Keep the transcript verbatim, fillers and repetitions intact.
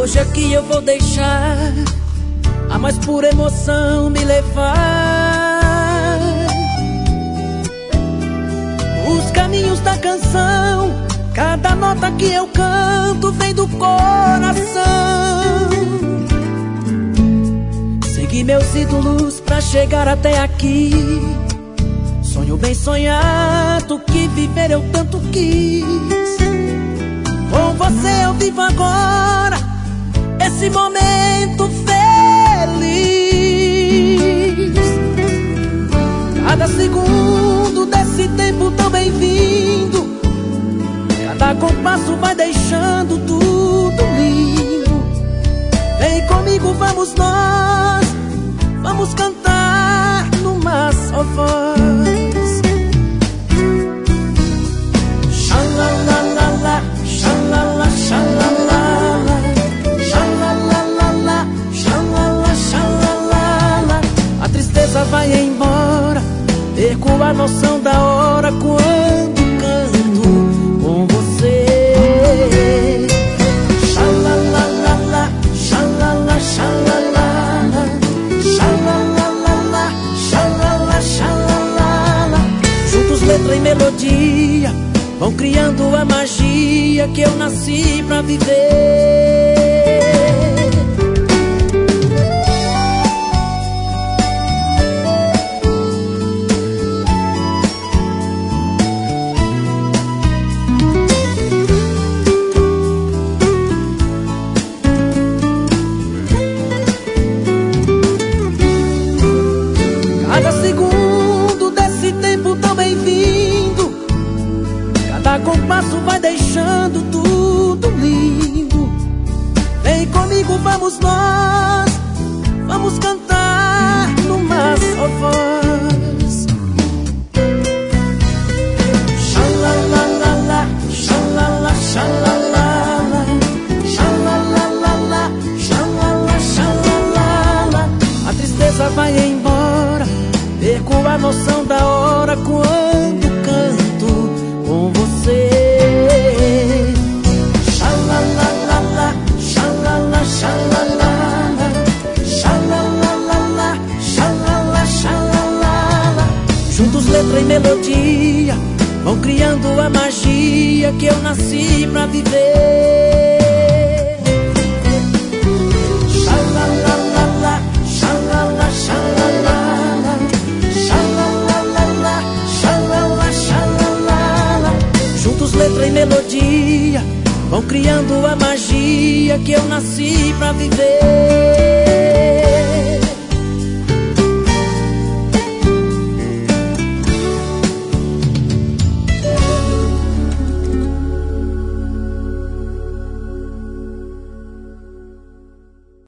Hoje aqui eu vou deixar a mais pura emoção me levar. Os caminhos da canção, cada nota que eu canto vem do coração. Segui meus ídolos pra chegar até aqui. Sonho bem sonhado que viver eu tanto quis. Com você eu vivo agora esse momento feliz. Cada segundo desse tempo tão bem-vindo, cada compasso vai deixando tudo lindo. Vem comigo, vamos nós, vamos cantar numa só voz. Xalalalala, xalala, xalalala, xalalalala, xalala, xalalala. A tristeza vai embora, perco a noção da hora quando canto com você. Xalalalala, xalala, xalalala, xalalalala, xalala, xalalala. Juntos letra e melodia vão criando a magia que eu nasci pra viver. Cada segundo desse tempo tão bem-vindo, cada compasso vai deixando tudo lindo. Vem comigo, vamos nós, vamos cantar numa só voz. Xalalalala, xalala, xalalala, xalalalala, xalala, xalalala. A tristeza vai embora, perco a noção da hora quando canto com você. Xalalalala, xalala, xalalala, xalalalala, xalala, xalalala. Juntos letra e melodia vão criando a magia que eu nasci pra viver. Xalalalala, xalala, xalalala, xalalalala, xalala, xalalala. Juntos letra e melodia vão criando a magia que eu nasci pra viver.